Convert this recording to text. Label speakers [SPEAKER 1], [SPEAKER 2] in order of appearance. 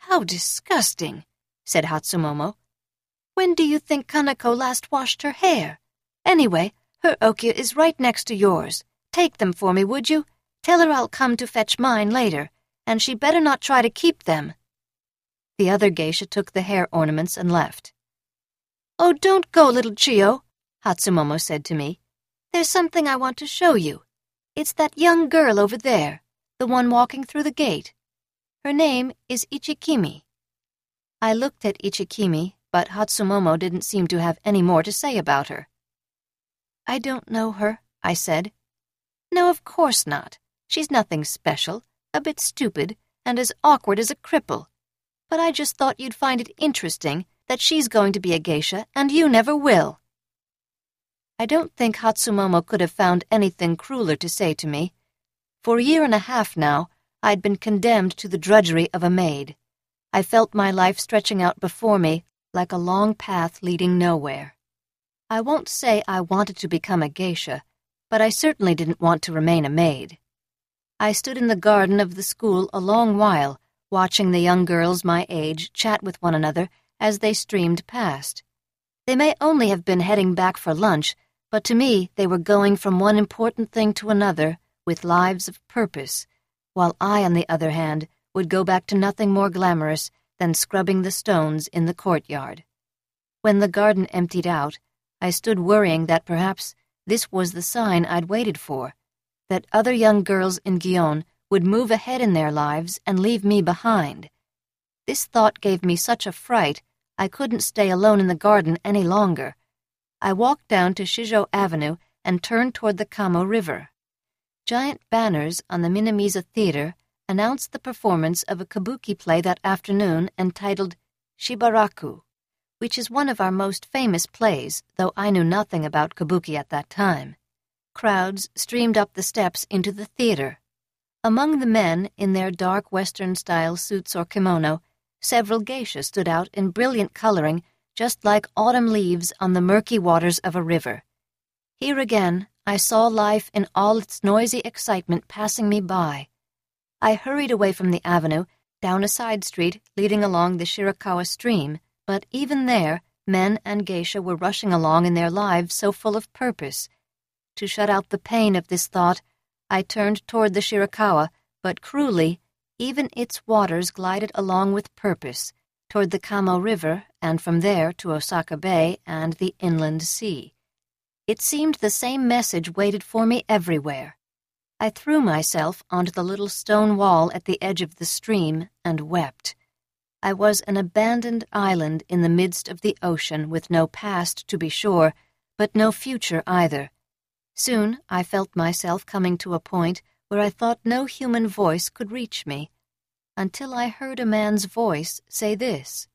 [SPEAKER 1] "How disgusting," said Hatsumomo. "When do you think Kanako last washed her hair? Anyway, her Okya is right next to yours. Take them for me, would you? Tell her I'll come to fetch mine later, and she better not try to keep them." The other geisha took the hair ornaments and left. "Oh, don't go, little Chiyo," Hatsumomo said to me. "There's something I want to show you. It's that young girl over there, the one walking through the gate. Her name is Ichikimi." I looked at Ichikimi, but Hatsumomo didn't seem to have any more to say about her. "I don't know her," I said. "No, of course not. She's nothing special, a bit stupid, and as awkward as a cripple. But I just thought you'd find it interesting that she's going to be a geisha and you never will." I don't think Hatsumomo could have found anything crueler to say to me. For a year and a half now, I'd been condemned to the drudgery of a maid. I felt my life stretching out before me like a long path leading nowhere. I won't say I wanted to become a geisha, but I certainly didn't want to remain a maid. I stood in the garden of the school a long while, watching the young girls my age chat with one another as they streamed past. They may only have been heading back for lunch, but to me they were going from one important thing to another with lives of purpose, while I, on the other hand, would go back to nothing more glamorous than scrubbing the stones in the courtyard. When the garden emptied out, I stood worrying that perhaps this was the sign I'd waited for, that other young girls in Gion would move ahead in their lives and leave me behind. This thought gave me such a fright I couldn't stay alone in the garden any longer. I walked down to Shijo Avenue and turned toward the Kamo River. Giant banners on the Minamiza Theater announced the performance of a kabuki play that afternoon entitled Shibaraku, which is one of our most famous plays, though I knew nothing about kabuki at that time. Crowds streamed up the steps into the theater. Among the men, in their dark Western-style suits or kimono, several geishas stood out in brilliant coloring, just like autumn leaves on the murky waters of a river. Here again, I saw life in all its noisy excitement passing me by. I hurried away from the avenue, down a side street leading along the Shirakawa stream, but even there, men and geisha were rushing along in their lives so full of purpose. To shut out the pain of this thought, I turned toward the Shirakawa, but cruelly, even its waters glided along with purpose, toward the Kamo River, and from there to Osaka Bay and the inland sea. It seemed the same message waited for me everywhere. I threw myself onto the little stone wall at the edge of the stream and wept. I was an abandoned island in the midst of the ocean with no past, to be sure, but no future either. Soon I felt myself coming to a point where I thought no human voice could reach me, until I heard a man's voice say this: